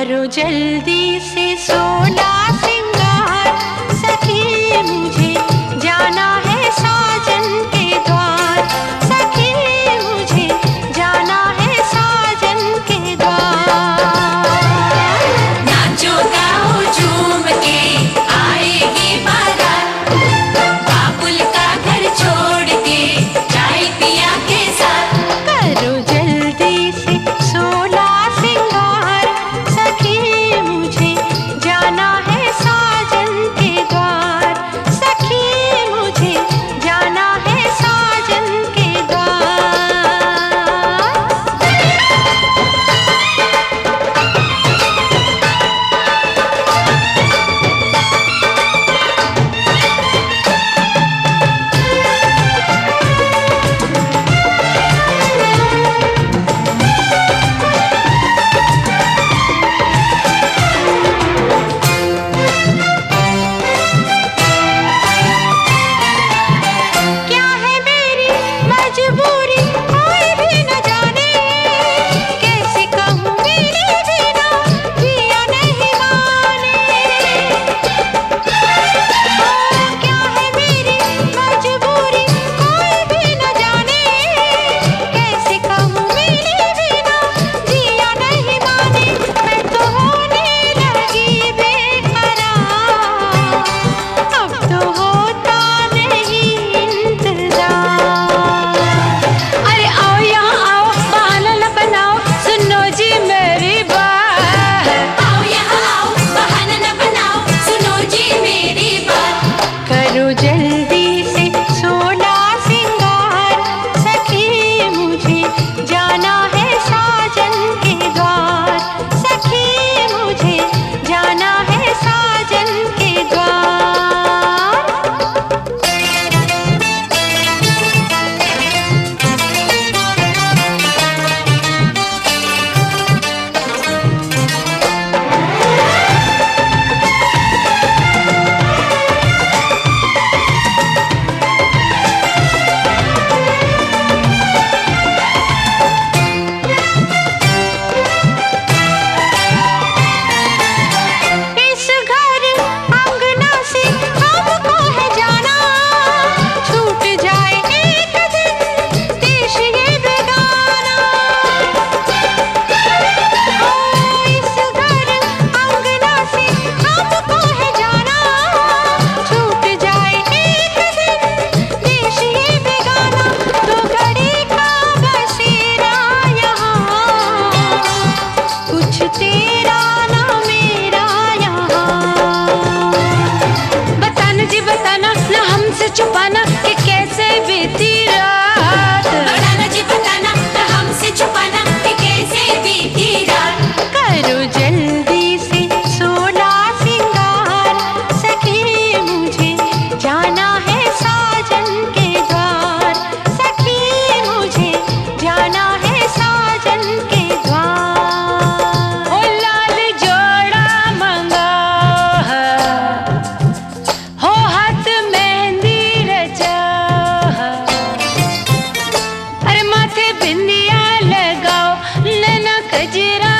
करो जल्दी से सोला सिंगार, सखी मुझे जाना है साजन के द्वार, सखी मुझे जाना है साजन के द्वार। नाचो गाओ झूम के आएगी बारात, बाबुल का घर छोड़ के जाए पिया के साथ। करो जल्दी से सोला सिंगार, सखी मुझे जाना है साजन के द्वार, सखी मुझे जाना है साजन के द्वार। क्या है मेरी मजबूरी कोई भी न जाने, कैसे कहूँ मेरे बिना जिया नहीं माने। क्या है मेरी मजबूरी कोई भी न जाने, कैसे कहूँ मेरे बिना जिया नहीं माने। मैं तो होने लगी बेकरार, अब तो होता नहीं इंतजार। अरे आओ यहाँ आओ, बहाना न बनाओ, सुनो जी मेरी बात। आओ यहाँ आओ, बहाना न बनाओ, सुनो जी मेरी बात। करो जल्दी से सोला सिंगार, सखी मुझे जाना है साजन के द्वार, सखी मुझे जाना है साजन के द्वार। इस घर अंगना से हमको है जाना, छूट जाए एक दिन देश ये बेगाना। इस घर अंगना से हमको है जाना, छूट जाए एक दिन देश ये बेगाना। तो घड़ी का बसेरा यहाँ, कुछ तेरा ना मेरा यहाँ। बताना जी बताना, ना हमसे छुपाना कि कैसे बीती रात। बताना जी बताना, ना हमसे छुपाना कि कैसे बीती रात। करो जल्दी से सोला सिंगार, सखी मुझे जाना है साजन के द्वार, सखी मुझे जाना है साजन के द्वार। ओ लाल जोड़ा मंगा हो, हाथ मेहंदी रचा, अरे माथे बिंदिया लगाओ, नैना कजरा